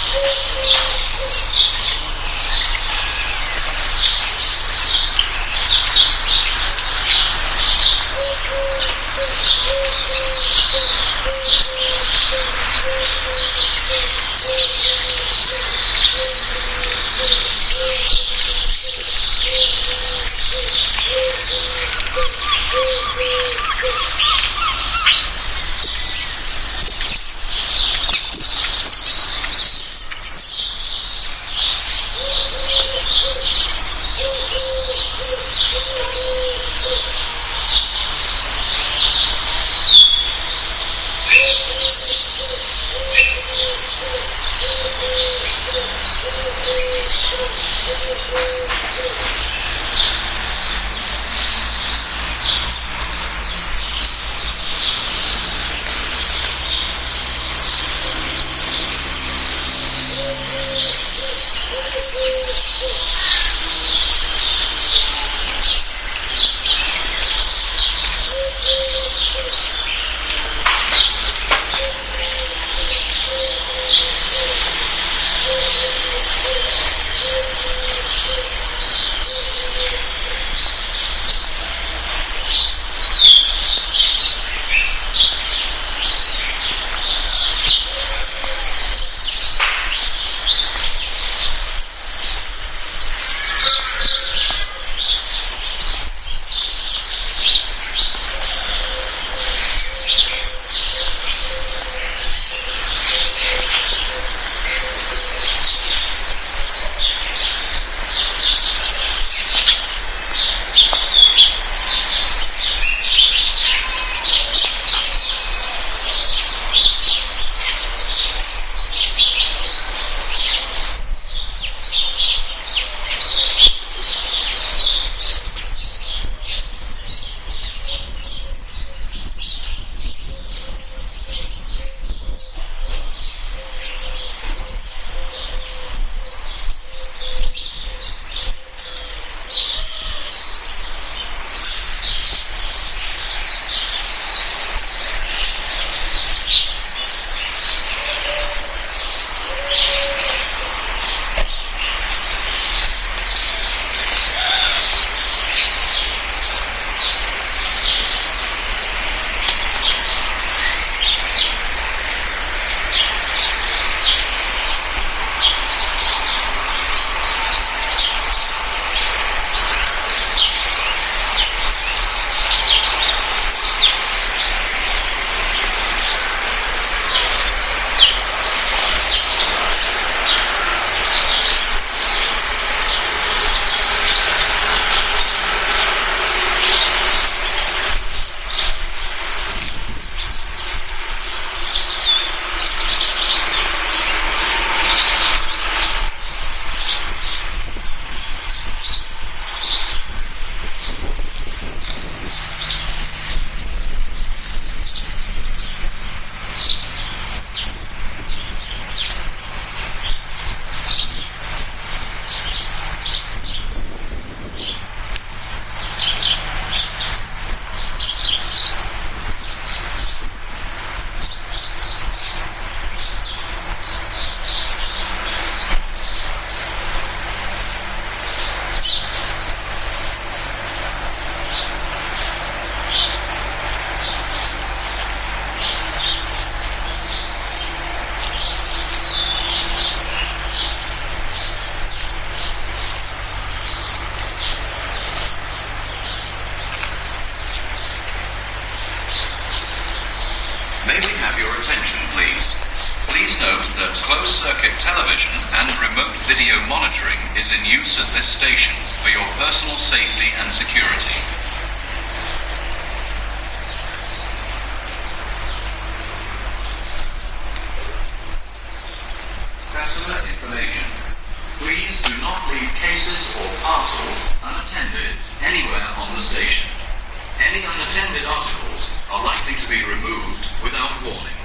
May we have your attention, please? Please note that closed-circuit television and remote video monitoring is in use at this station for your personal safety and security. Customer information. Please do not leave cases or parcels unattended anywhere on the station. Any unattended articles are likely to be removed without warning.